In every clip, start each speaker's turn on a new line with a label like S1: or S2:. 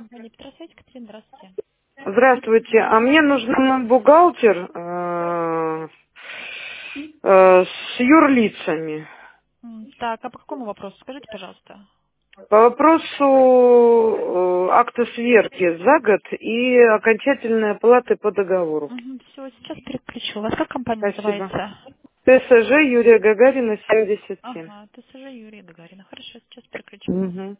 S1: Компания Петросвязь, Катерина, здравствуйте.
S2: Здравствуйте. А мне нужен бухгалтер с юрлицами.
S1: Так, а по какому вопросу? Скажите, пожалуйста.
S2: По вопросу акта сверки за год и окончательной оплаты по договору.
S1: Все, сейчас переключу. У вас как компания
S2: Спасибо.
S1: называется?
S2: ТСЖ Юрия Гагарина, 77.
S1: Ага, ТСЖ Юрия Гагарина. Хорошо, сейчас переключу.
S2: Мгм.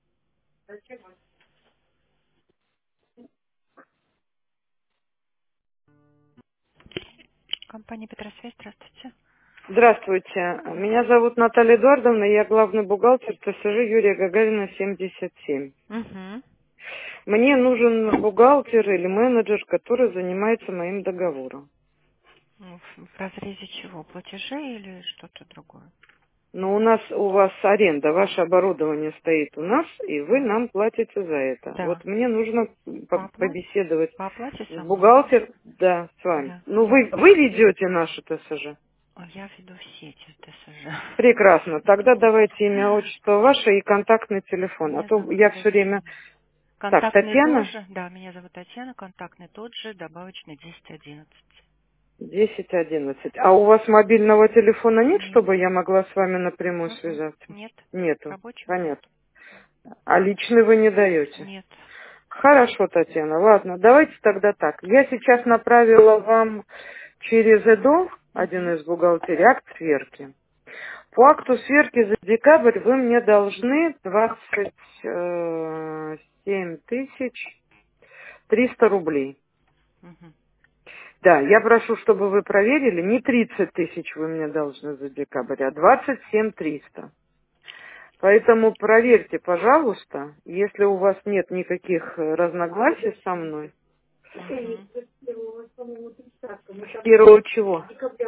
S1: Компания Петросвязь, здравствуйте.
S2: Здравствуйте. Меня зовут Наталья Эдуардовна, я главный бухгалтер ТСЖ Юрия Гагарина, 77.
S1: Угу.
S2: Мне нужен бухгалтер или менеджер, который занимается моим договором.
S1: В разрезе чего? Платежи или что-то другое?
S2: Но у вас аренда, ваше оборудование стоит у нас, и вы нам платите за это.
S1: Да.
S2: Вот мне нужно побеседовать
S1: По оплате
S2: с
S1: со мной?
S2: бухгалтер, да, с вами.
S1: Я,
S2: Ну,
S1: я,
S2: вы ведете наше ТСЖ.
S1: я веду все эти ТСЖ.
S2: Прекрасно. Тогда давайте имя, отчество ваше и контактный телефон. А
S1: Меня
S2: то
S1: зовут
S2: я все время...
S1: Татьяна.
S2: Так,
S1: Контактный
S2: Татьяна,
S1: тоже? Да, меня зовут Татьяна, контактный тот же, добавочный 1011.
S2: 1011. А у вас мобильного телефона нет,
S1: Нет.
S2: чтобы я могла с вами напрямую
S1: М-м.
S2: связаться?
S1: Нет.
S2: Нету.
S1: Рабочего нет.
S2: Понятно. А личный вы не даете?
S1: Нет.
S2: Хорошо, Татьяна, ладно, давайте тогда так. Я сейчас направила вам через ЭДО, один
S1: Мгм.
S2: из бухгалтерий, акт сверки. По акту сверки за декабрь вы мне должны 27 тысяч 300 рублей.
S1: Мгм.
S2: Да, я прошу, чтобы вы проверили, не 30 тысяч вы мне должны за декабрь, а 27 300. Поэтому проверьте, пожалуйста, если у вас нет никаких разногласий со мной.
S1: Мгм.
S2: С первого чего?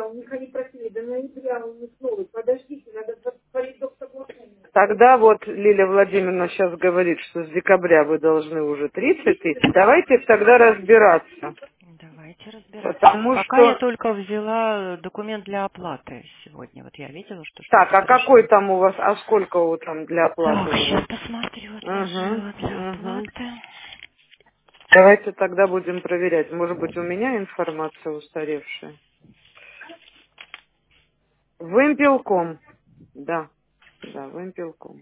S2: Тогда вот Лилия Владимировна сейчас говорит, что с декабря вы должны уже 30 тысяч. Давайте тогда разбираться.
S1: Давайте разбираться.
S2: Потому
S1: Пока я
S2: что...
S1: только взяла документ для оплаты сегодня. Вот я видела, что
S2: Так,
S1: что-то
S2: а какой
S1: пришло.
S2: там у вас, а сколько вот там для оплаты
S1: Так,
S2: у вас?
S1: сейчас посмотрю,
S2: Угу,
S1: отложила для
S2: угу.
S1: оплаты.
S2: Давайте тогда будем проверять. Может быть, у меня информация устаревшая. Вымпелком. Да, да, вымпелком.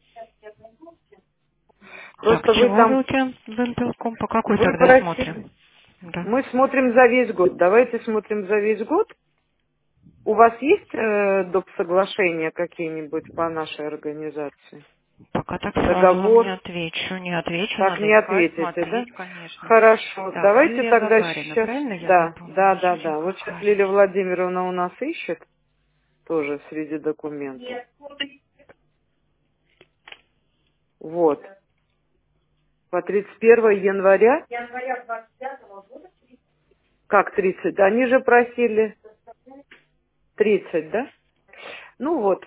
S1: Так,
S2: Просто вы
S1: чего
S2: там,
S1: вымпелком? По какой
S2: вы
S1: тогда
S2: просили.
S1: смотрим? Да.
S2: Мы смотрим за весь год. Давайте смотрим за весь год. У вас есть доп. Соглашения какие-нибудь по нашей организации?
S1: Пока так сразу вам не
S2: Договор?
S1: отвечу. Не отвечу,
S2: Так
S1: надо
S2: не
S1: искать,
S2: ответите, да?
S1: смотреть, конечно.
S2: Хорошо.
S1: Так,
S2: Давайте
S1: Юрия
S2: тогда
S1: Гагарина,
S2: сейчас...
S1: правильно я
S2: Да, да,
S1: запомнила?
S2: да,
S1: Юрия
S2: да. Вот сейчас Лилия
S1: Гагарина.
S2: Владимировна у нас ищет тоже среди документов. Вот. По 31 января? Как 30? Они же просили 30, да? Ну вот,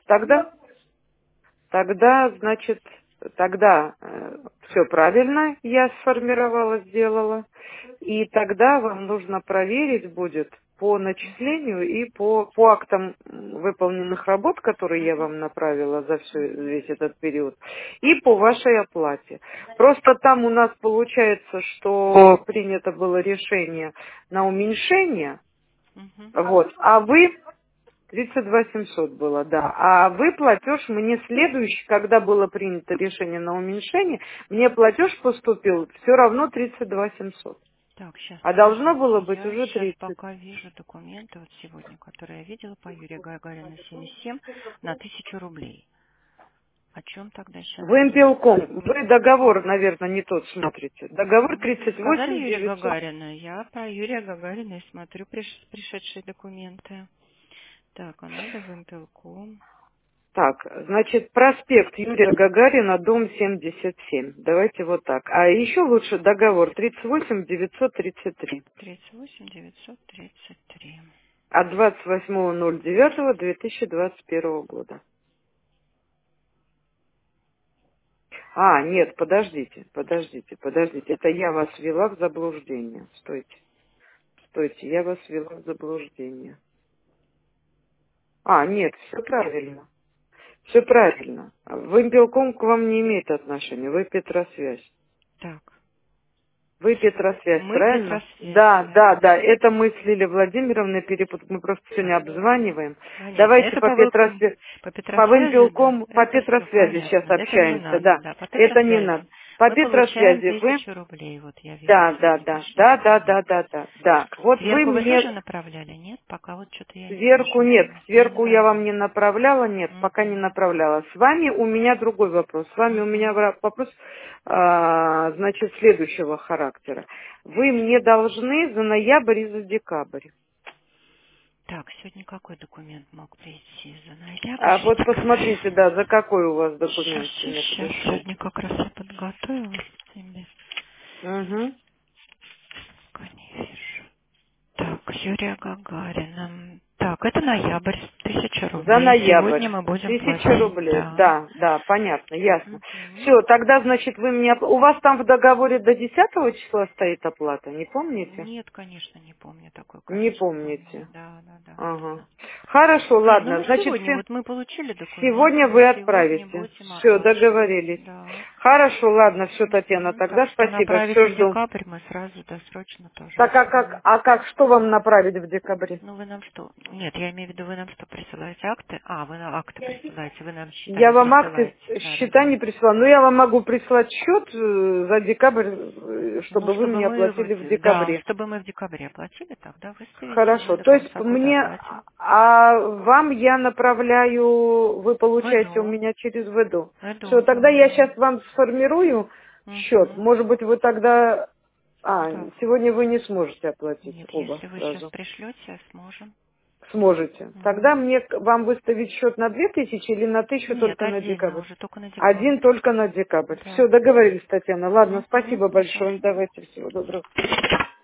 S2: тогда, значит, тогда все правильно я сформировала, сделала. И тогда вам нужно проверить будет по начислению и по актам выполненных работ, которые я
S1: Мгм.
S2: вам направила за весь этот период, и по вашей оплате. Просто там у нас получается, что принято было решение на уменьшение,
S1: Мгм.
S2: вот, а вы 32 700 было, да. А вы платеж мне следующий, когда было принято решение на уменьшение, мне платеж поступил все равно 32 700.
S1: Так, сейчас,
S2: А должно было
S1: подождите.
S2: быть
S1: Я
S2: уже
S1: сейчас
S2: 30.
S1: пока вижу документы вот сегодня, которые я видела по Юрию Гагарина 77 на 1000 рублей. О чем тогда сейчас
S2: Вы
S1: речь?
S2: МПЛКом, вы договор, наверное, не тот смотрите. Договор
S1: Ну, вы сказали
S2: 38
S1: Юрия
S2: 900.
S1: Гагарина. Я по Юрия Гагарина и смотрю пришедшие документы. Так, а надо в Импелком.
S2: Так, значит, проспект Юрия Гагарина, дом 77. Давайте вот так. А еще лучше договор 38 933
S1: 38 933.
S2: от 28.09.2021 года. А, нет, подождите. Это я вас ввела в заблуждение. Стойте, я вас ввела в заблуждение. А, нет, все правильно. Все правильно. Вымпелком к вам не имеет отношения, вы Петросвязь.
S1: Так.
S2: Вы Петросвязь,
S1: Мы
S2: правильно?
S1: Петросвязь,
S2: Да, да,
S1: верно.
S2: да. Это мы с Лилией Владимировной перепут. Мы просто сегодня обзваниваем.
S1: Понятно.
S2: Давайте
S1: Это
S2: по
S1: по
S2: По
S1: Петросвязи, да,
S2: вымпелкому, по
S1: это все
S2: Петросвязи сейчас
S1: понятно. Это не
S2: общаемся,
S1: надо,
S2: да.
S1: да. По
S2: Это не надо.
S1: Петросвязи
S2: По
S1: мы получаем
S2: Петросвязи вы.
S1: 1000 рублей. Вот я вижу,
S2: Да, да,
S1: сегодня
S2: да,
S1: пришли
S2: да, да, да,
S1: документы.
S2: да, да, да. Вот вы
S1: Сверху вы
S2: мне
S1: тоже направляли? Нет? Пока вот что-то я не
S2: сверху
S1: вижу.
S2: нет,
S1: Не
S2: сверху я вам
S1: направляли.
S2: не направляла, нет, пока не
S1: Угу.
S2: направляла. С вами у меня другой вопрос. С вами у меня
S1: Угу.
S2: вопрос, значит, следующего характера. Вы мне должны за ноябрь и за декабрь.
S1: Так, сегодня какой документ мог прийти? За ноябрь
S2: А
S1: и
S2: вот
S1: декабрь.
S2: посмотрите, да, за какой у вас
S1: Сейчас,
S2: документ сегодня
S1: сейчас,
S2: пришел.
S1: сегодня как раз я подготовила себе.
S2: Угу.
S1: Пока не вижу. Так, Юрия Гагарина. Так, это ноябрь, 1000
S2: За
S1: рублей. Сегодня
S2: ноябрь.
S1: мы будем
S2: 1000 рублей.
S1: платить, да.
S2: Да, да, понятно, ясно.
S1: Мгм.
S2: Все, тогда, значит, вы мне... У вас там в договоре до 10 числа стоит оплата, не помните?
S1: Нет, конечно, не помню такой,
S2: Не
S1: конечно, помню.
S2: помните.
S1: Да, да, да,
S2: Ага.
S1: верно.
S2: Хорошо,
S1: Не, ну
S2: ладно.
S1: мы
S2: Значит,
S1: сегодня,
S2: все...
S1: вот мы получили
S2: Сегодня
S1: документы,
S2: вы
S1: сегодня
S2: отправите.
S1: будем
S2: Все,
S1: оплачивать.
S2: договорились.
S1: Да.
S2: Хорошо, ладно, все, Татьяна,
S1: Мгм. Так
S2: тогда
S1: что
S2: спасибо, все
S1: направите в
S2: жду.
S1: декабрь, мы сразу досрочно тоже
S2: Так,
S1: отправим.
S2: а как, что вам направить в декабре?
S1: Ну, вы нам что? Нет, я имею в виду, вы нам что, присылаете акты? А, вы нам акты присылаете, вы нам счета
S2: Я
S1: не
S2: вам акты,
S1: присылаете. Да, да,
S2: счета
S1: да.
S2: не прислала, но я вам могу прислать счет за декабрь,
S1: Ну,
S2: чтобы вы
S1: чтобы
S2: мне
S1: мы,
S2: оплатили в
S1: да,
S2: декабре.
S1: чтобы мы в декабре оплатили, тогда выставите, и мы
S2: Хорошо,
S1: до
S2: то есть
S1: конца года
S2: мне,
S1: оплатим.
S2: вам я направляю, вы получаете у
S1: ВДО,
S2: меня через ВДО. Все,
S1: ВДО,
S2: тогда я
S1: да.
S2: сейчас вам сформирую счет.
S1: Угу.
S2: Может быть, вы тогда,
S1: Да.
S2: сегодня вы не сможете оплатить
S1: Нет,
S2: оба
S1: если вы сейчас
S2: сразу.
S1: пришлете, сможем.
S2: Сможете.
S1: Мгм.
S2: Тогда мне вам выставить счет на 2000 или на 1000
S1: Нет,
S2: только на
S1: отдельно
S2: декабрь?
S1: уже, только на
S2: Один
S1: декабрь.
S2: только на декабрь. Все,
S1: Да.
S2: договорились, Татьяна. Ладно,
S1: Угу.
S2: спасибо большое.
S1: Пожалуйста.
S2: Давайте, всего доброго.